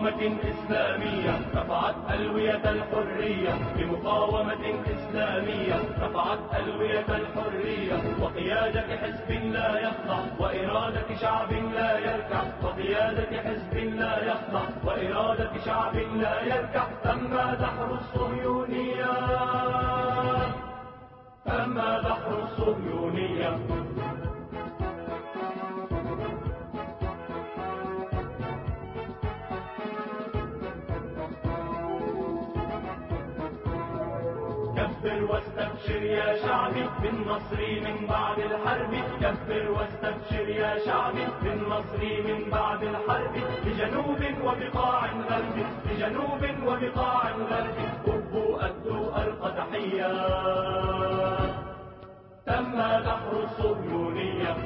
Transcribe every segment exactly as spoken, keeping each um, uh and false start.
بمقاومة إسلامية رفعت ألوية الحرية، بمقاومة إسلامية رفعت ألوية الحرية، وقيادة حزب لا يخضع وإرادة شعب لا يركع، وقيادة حزب لا يخضع وإرادة شعب لا يركع. تم دحر الصهيونية، تم دحر الصهيونية. كبر واستبشر يا شعبي بالنصر من بعد الحرب، كبر واستبشر يا شعبي بالنصر من بعد الحرب، بجنوب وبقاع غرب، بجنوب وبقاع غرب، أبوا أدوا أرقى تحية. تم دحر الصهيونية.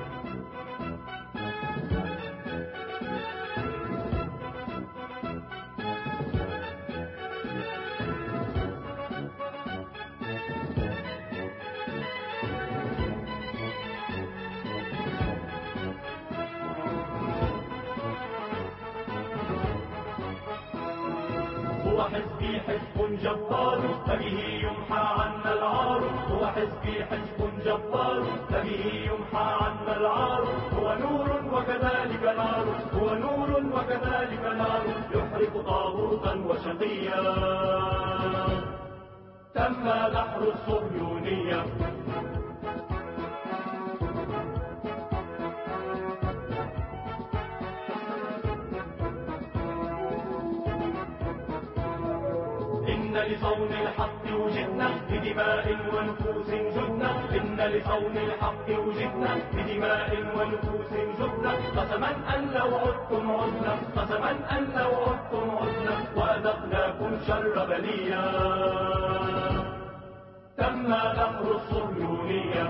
هو حزبي حزب جبار فبه يمحى عنا العار، هو حزبي حزب جبار فبه يمحى عنا العار، هو نور وكذلك نار، هو نور وكذلك نار، يحرق طاغوتا وشقيا. تم دحر الصهيونية. إن لصون الحق وجدنا بدماء ونفوس جدنا، إن لصون الحق وجدنا بدماء ونفوس جدنا، قسما أن لو عدتم عدنا، قسما أن لو عدتم عدنا، وأذقناكم شر بليا. تم دحر الصهيونية.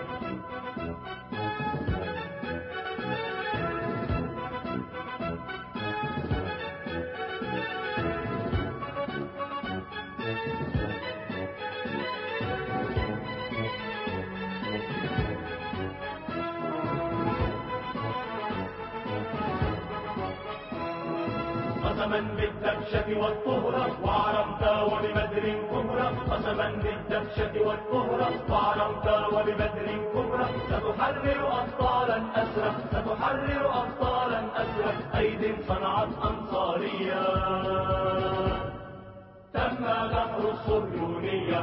قسما بالدبشة والطهرة وعرمت وببدر كبرى، قسما بالدبشة والطهرة وعرمت وببدر كبرى، ستحرر أبطالا أسرى، ستحرر أبطالا أسرى، أيد صنعت أنصارية. تم دحر الصهيونية.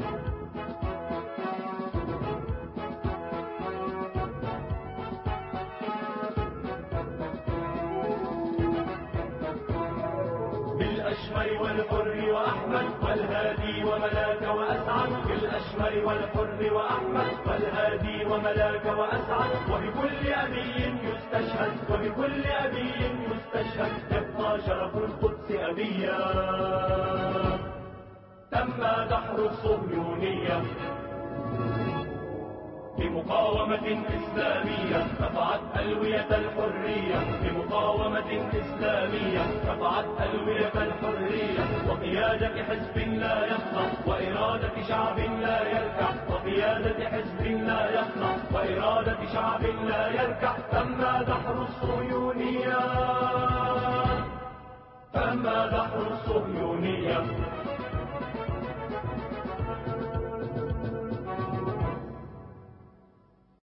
بالأشمر والحر وأحمد والهادي وملاك وأسعد، بالأشمر والحر وأحمد والهادي وملاك وأسعد، وبكل أبي يستشهد، وبكل أبي يستشهد، يبقى شرف القدس أبيا. تم دحر الصهيونية. بمقاومة إسلامية رفعت ألوية الحرية، بمقاومة إسلامية رفعت ألوية الحرية، وقيادة حزب لا يخضع وإرادة شعب لا يركع، وقيادة حزب لا يخضع وإرادة شعب لا يركع. تم دحر الصهيونية، تم دحر الصهيونية.